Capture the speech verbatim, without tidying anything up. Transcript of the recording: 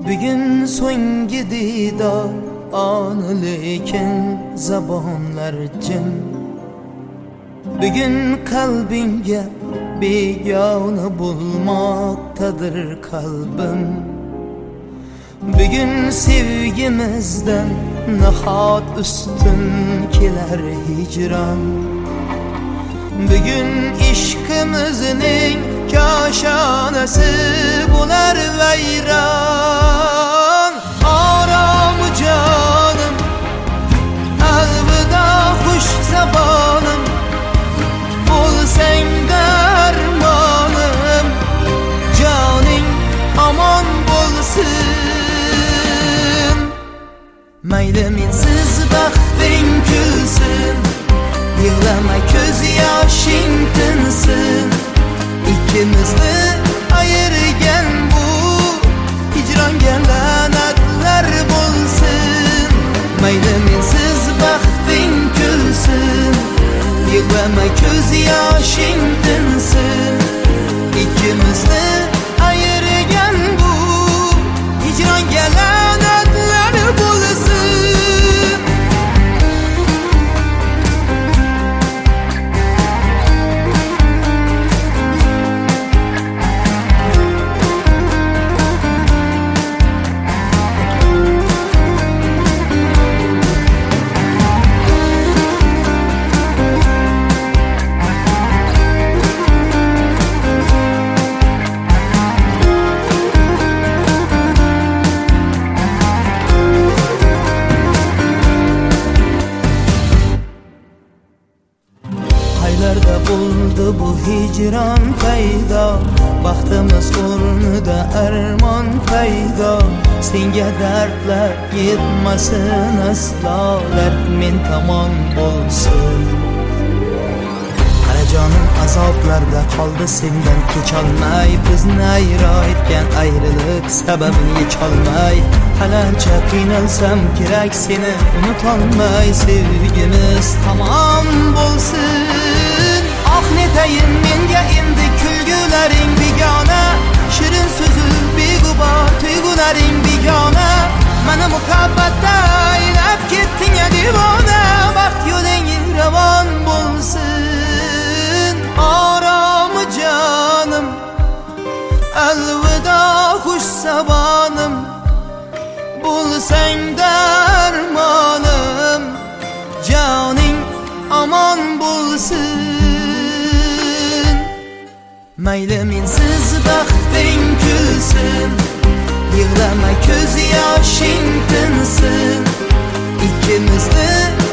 Bugün so'nggi didor anı lekin zabonlar jim. Bugün kalbinga begona bo'lmoqdadir kalbim. Bugün sevgimizden nahot ustun kelar hicran. Bugün ishqimizning koshonasi bo'lar vayron. Orom jonim, alvida xush zabonim, bo'lsang darmonim, joning omon bo'lsin. Mayli mensiz baxting kulsin, yig'lama ko'z yoshing tinsin. İkimizni ayirgan bu hijronga la'natlar bo'lsin. Mayli mensiz baxting kulsin, yig'lama ko'z yoshing tinsin. İkimizni ayirgan bu hijronga la'natlar bo'lsin. Aylarda bo'ldi bu hijron paydo, baxtimiz o'rnida armon paydo. Senga dardlar yetmasin aslo, dard men tomon bo'lsin. Qarajonim azoblarda qoldi sendan kecholmay, bizni ayro etgan ayriliq sababini yecholmay. Qalancha qiynalsam kerak seni unutolmay, sevgimiz tamom bo'lsin. Ah netayin menga endi kulgularing begona, shirin so'zi beg'ubor tuyg'ularing begona. Mana muhabbatda aylab ketding ya devona, baxt yo'ling ravon bo'lsin. Orom jonim, alvida xush sabonim, bo'lsang darmonim, joning omon bo'lsin. Mayli mensiz baxting kulsin, yig'lama ko'z yoshing tinsin. Ikkimizni